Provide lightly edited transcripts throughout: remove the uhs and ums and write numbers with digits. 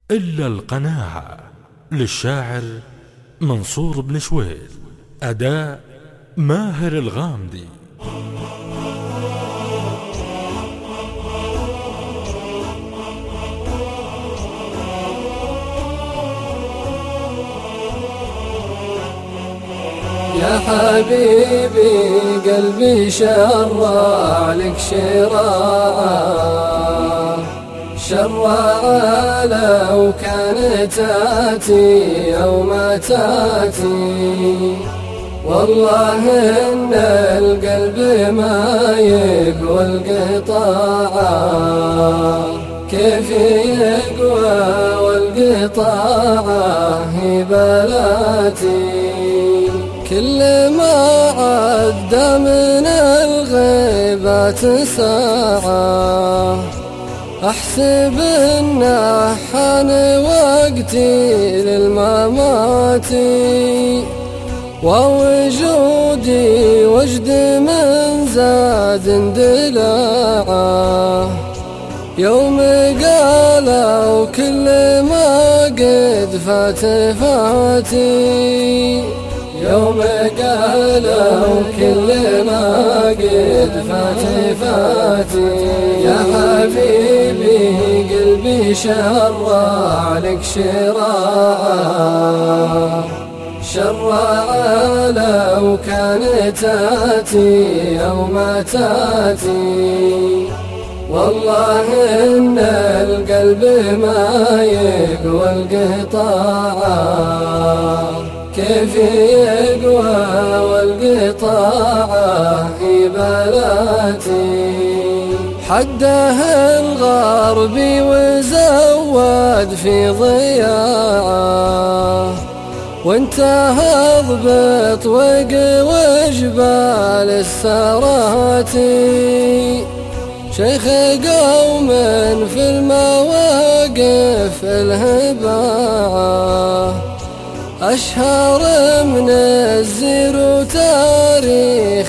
إلا القناعة للشاعر منصور بن شويل، أداء ماهر الغامدي. يا حبيبي قلبي شرع لك شراعه، شرع لو كانت تاتي أو ما تاتي، والله إن القلب ما يقوى القطاعه، كيف يقوى والقطاعه هي بلاتي، كل ما عدى من الغيبات ساعة أحسب إنه حان وقتي للممات، ووجودي وجد من زاد اندلاعه، يوم قالوا كل ما قد فات فاتي، يوم قالوا كل ما قد فات فاتي. يا حبيبي قلبي شرع لك شراعه، شرع لو كانت تاتي أو ما تاتي، والله إن القلب ما يقوى القطاعه، كيف يقوى والقطاعه هي بلاتي، حده الغربي وزود في ضياعه، وانتهى ضبط وقوى جبال السراتي، شيخ قوم في المواقف الهباعه، أشهر من الزير تاريخ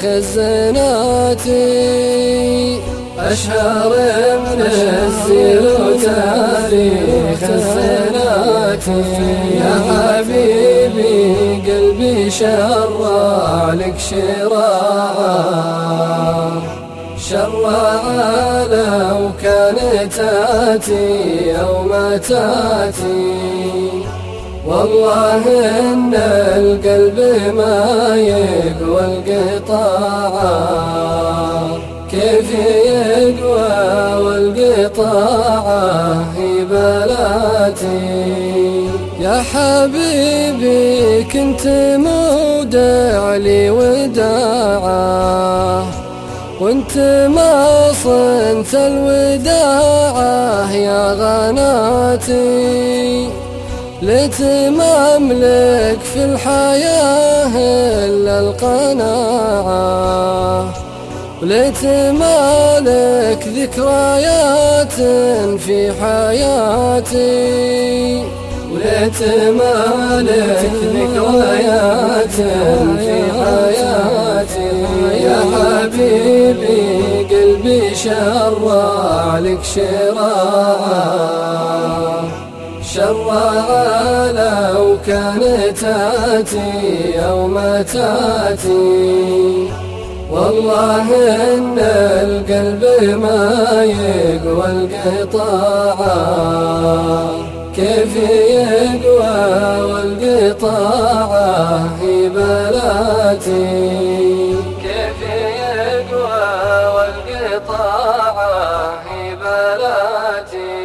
الزناتي، أشهر من الزير تاريخ الزناتي. يا حبيبي قلبي شرع لك شراعه، شرع لو كانت تاتي أو ما تاتي، والله إن القلب ما يقوى القطاعه، كيف يقوى والقطاعه هي بلاتي. يا حبيبي كنت مودع لي وداعه، وانت ما صنت الوداعه يا غناتي، لتماملك في الحياة إلا القناعة، ولتمالك ذكريات في حياتي، ولتمالك ذكريات في حياتي. يا حبيبي قلبي شرع لك شراعه، شرع لو كانت تاتي أو ما تاتي، والله إن القلب ما يقوى القطاعه، كيف يقوى والقطاعه هي بلاتي، كيف يقوى والقطاعه هي بلاتي.